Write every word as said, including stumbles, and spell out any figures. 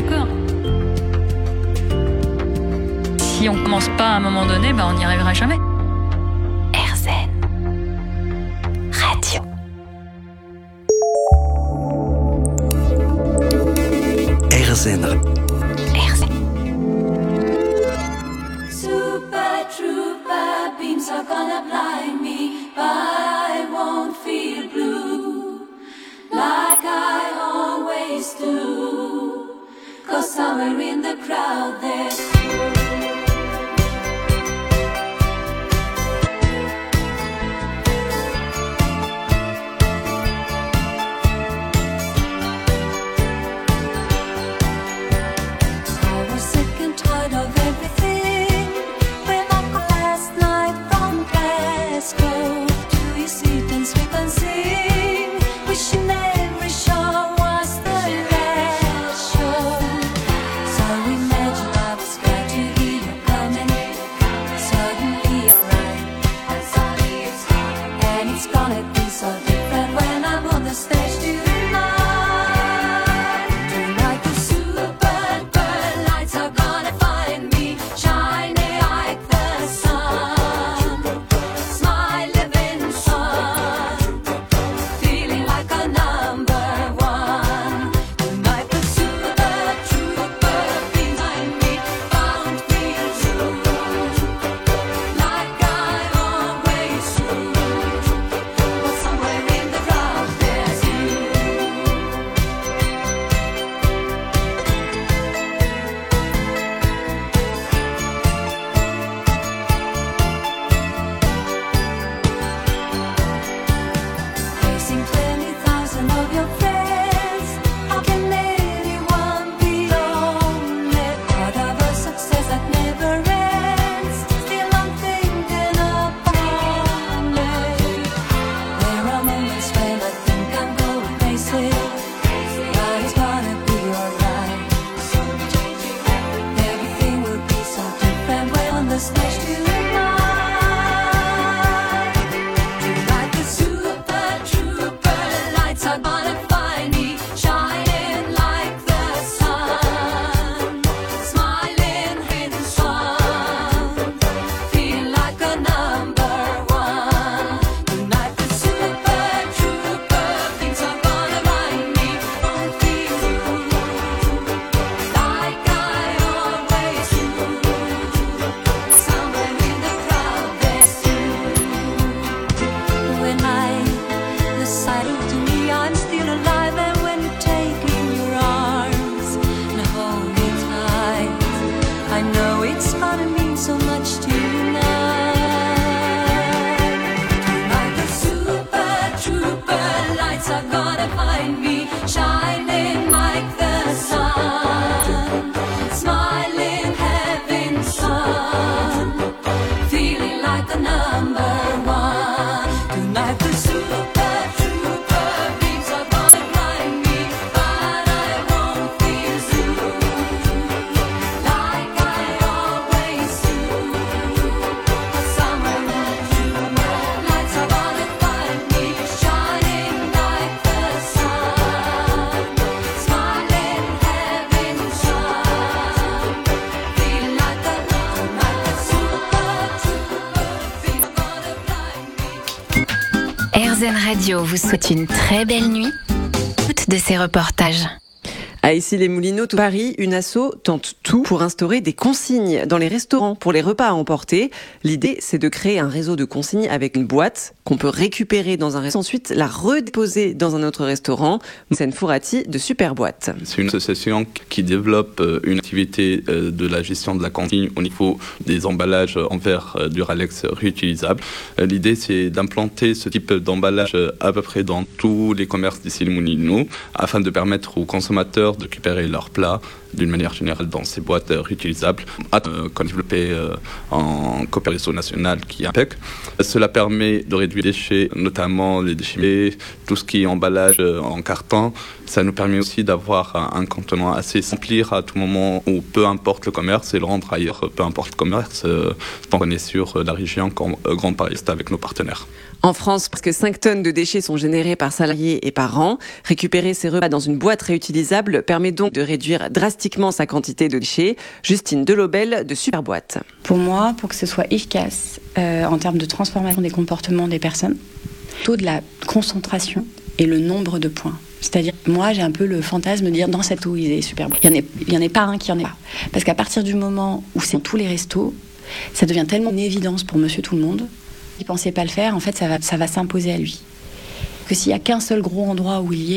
d'accord. Si on commence pas à un moment donné, ben on n'y arrivera jamais. R Z N Radio. R Z N. R Z N. Super trooper beams are gonna blind me, but I won't feel blue like I always do, 'cause somewhere in the crowd there's R Z N Radio vous souhaite une très belle nuit. Toutes de ces reportages. À Issy-les-Moulineaux, tout Paris, une asso tente tout pour instaurer des consignes dans les restaurants pour les repas à emporter. L'idée, c'est de créer un réseau de consignes avec une boîte qu'on peut récupérer dans un restaurant, ensuite la redéposer dans un autre restaurant. Mohsen Fourati de Superboîte. C'est une association qui développe une activité de la gestion de la cantine au niveau des emballages en verre Duralex réutilisables. L'idée, c'est d'implanter ce type d'emballage à peu près dans tous les commerces d'Issy-les-Moulineaux afin de permettre aux consommateurs de récupérer leurs plats d'une manière générale dans ces boîtes réutilisables euh, qu'on a développé euh, en coopération nationale qui est I N P E C. Cela permet de réduire les déchets, notamment les déchets, tout ce qui est emballage en carton. Ça nous permet aussi d'avoir un, un contenant assez remplir à tout moment où peu importe le commerce et le rendre ailleurs, peu importe le commerce. Euh, on est sur la région Grand Paris avec nos partenaires. En France, presque cinq tonnes de déchets sont générés par salarié et par an. Récupérer ces repas dans une boîte réutilisable permet donc de réduire drastiquement drastiquement sa quantité de déchets. Justine Delobel de Superboîte. Pour moi, pour que ce soit efficace euh, en termes de transformation des comportements des personnes, taux de la concentration et le nombre de points. C'est-à-dire, moi, j'ai un peu le fantasme de dire, dans cette eau, il est super bon. Il n'y en, en a pas un qui en est pas. Parce qu'à partir du moment où c'est tous les restos, ça devient tellement une évidence pour monsieur tout le monde. Il ne pensait pas le faire, en fait, ça va, ça va s'imposer à lui. Que s'il n'y a qu'un seul gros endroit où il y est,